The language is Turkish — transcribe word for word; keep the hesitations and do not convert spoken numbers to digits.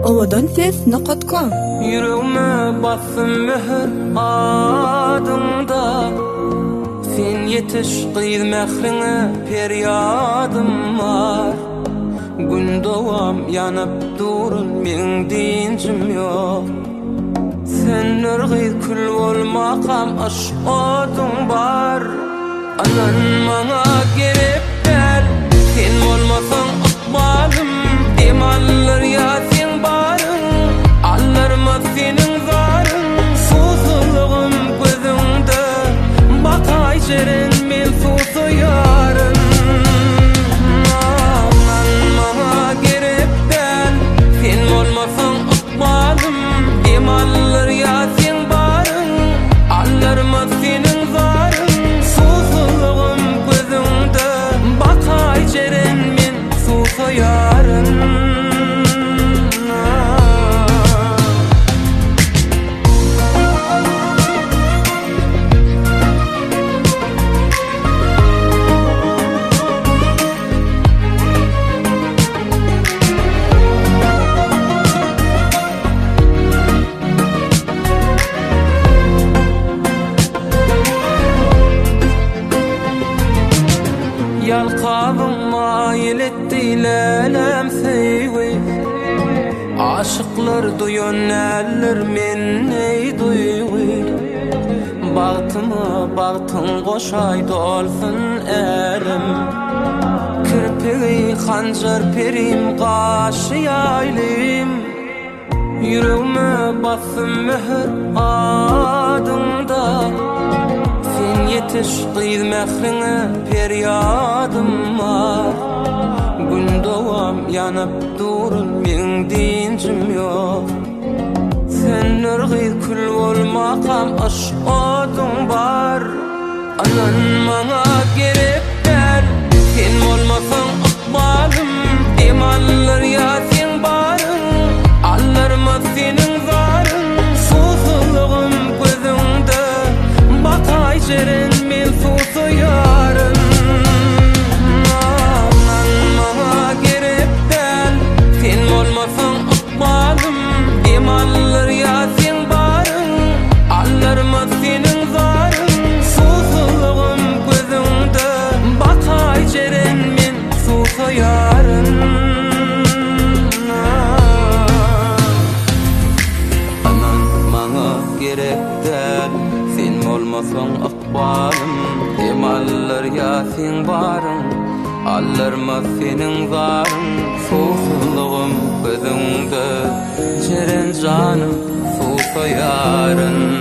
owadan ses nokta com. Yüreğime bassın mühür adında, sen yetiş kıyız mehrine peryadım var. Gün doğam yanıp durun men dincim yok. Sen nurgıyız kül olmakam aşk odun var. Anan bana gerek del, sen olmasan akbalım. Emallar ya sen barın, allarma senin zarın. Susuzluğum gözümde, bakay jeren men susu yarın. Anan bana gerek del, sen olmasan akbalım. Emallar ya sen barın, allarma senin zarın. Susuzluğum gözümde, bakay jeren men susu yarın. Yalqabım mayil etti lelem seyvi, aşıklar duyon eller men ney duyvi. Bağtıma bağtın koşay dolsun elim, kirpigi hanjar perim qaşı yaylim. Yüreğime bassın mühür adında, sen yetiş kıyız mehrine peryadım var. Gün doğam yanıp durun men dincim yok. Sen nurgıyız kül olmakam aşk odun var. Anan bana gerek del, sen olmasan akbalım. Emallar ya sen barın, allarma senin zarın. Susuzluğum gözümde, bakay jeren men susu yarın. Anan bana gerek del, sen olmasan akbalım. Emallar ya sen barın, allarma senin zarın. Susuzluğum gözümde, bakay jeren men susu yarın. Anan bana gerek del, sen olmasan akbalım. Emallar ya sen barın, allarma senin zarın. Susuzluğum gözümde, jeren canım susu yarın.